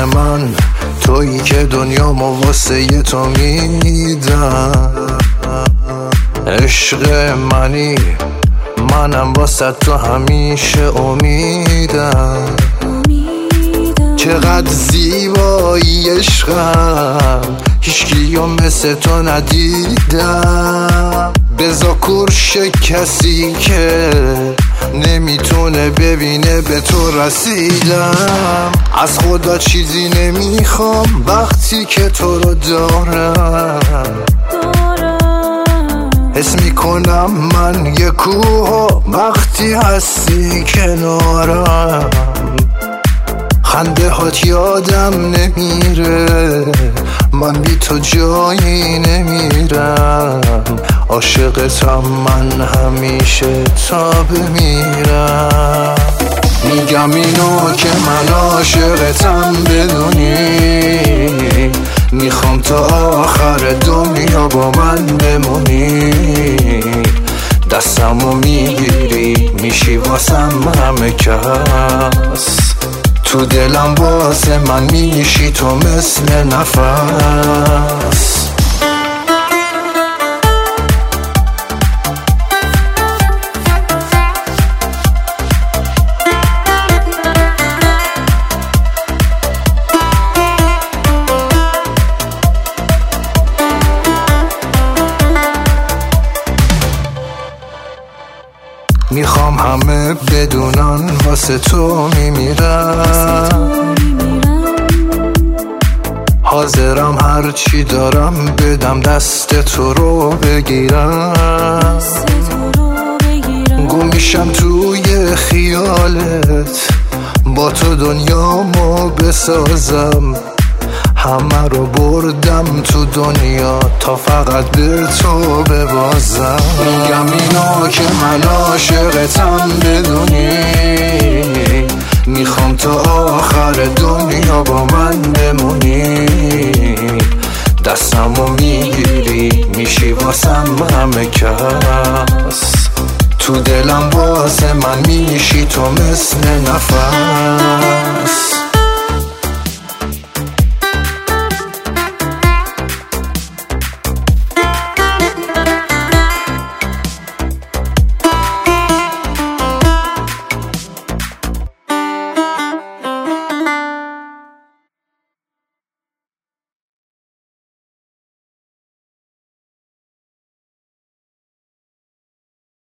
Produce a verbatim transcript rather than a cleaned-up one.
من تویی که دنیامو واسه تو میدم. عشق منی منم واسه تو همیشه امیدم. چقدر زیبایی عشقم، هیچکیو مثل تو ندیدم. بزا کورش کسی که نمیتونه ببینه به تو رسیدم. از خدا چیزی نمیخوام وقتی که تو رو دارم. حس میکنم من یه کوه وقتی هستی کنارم. خنده هات یادم نمیره، من بی تو جایی نمیرم. عاشقتم من همیشه تا بمیرم. میگم اینو که من عاشقتم بدونی، میخوام تا آخر دنیا با من بمونی. دستمو میگیری میشی واسم همه کس، تو دلم واسه من میشی تو مثل نفس. میخوام همه بدونن واسه تو میمیرم. حاضرم هر چی دارم بدم دست تو رو بگیرم. گم میشم توی خیالت، با تو دنیامو بسازم. همه رو بردم تو دنیا تا فقط به تو ببازم. میگم اینو که من عاشقتم بدونی، میخوام تا آخر دنیا با من بمونی. دستمو میگیری میشی واسم همه کس، تو دلم واسه من میشی تو مثل نفس.